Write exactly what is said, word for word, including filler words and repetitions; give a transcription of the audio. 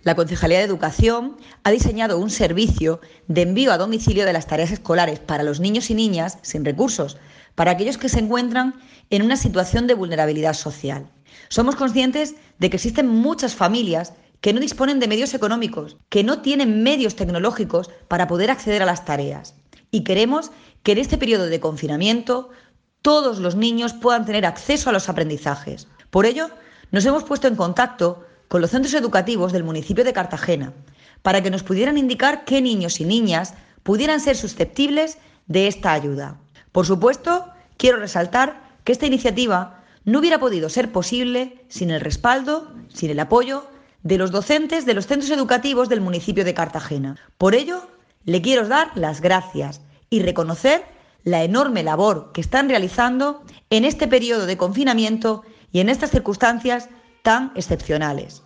La Concejalía de Educación ha diseñado un servicio de envío a domicilio de las tareas escolares para los niños y niñas sin recursos, para aquellos que se encuentran en una situación de vulnerabilidad social. Somos conscientes de que existen muchas familias que no disponen de medios económicos, que no tienen medios tecnológicos para poder acceder a las tareas. Y queremos que en este periodo de confinamiento todos los niños puedan tener acceso a los aprendizajes. Por ello, nos hemos puesto en contacto con los centros educativos del municipio de Cartagena para que nos pudieran indicar qué niños y niñas pudieran ser susceptibles de esta ayuda. Por supuesto, quiero resaltar que esta iniciativa no hubiera podido ser posible sin el respaldo, sin el apoyo de los docentes de los centros educativos del municipio de Cartagena. Por ello, le quiero dar las gracias y reconocer la enorme labor que están realizando en este periodo de confinamiento y en estas circunstancias tan excepcionales.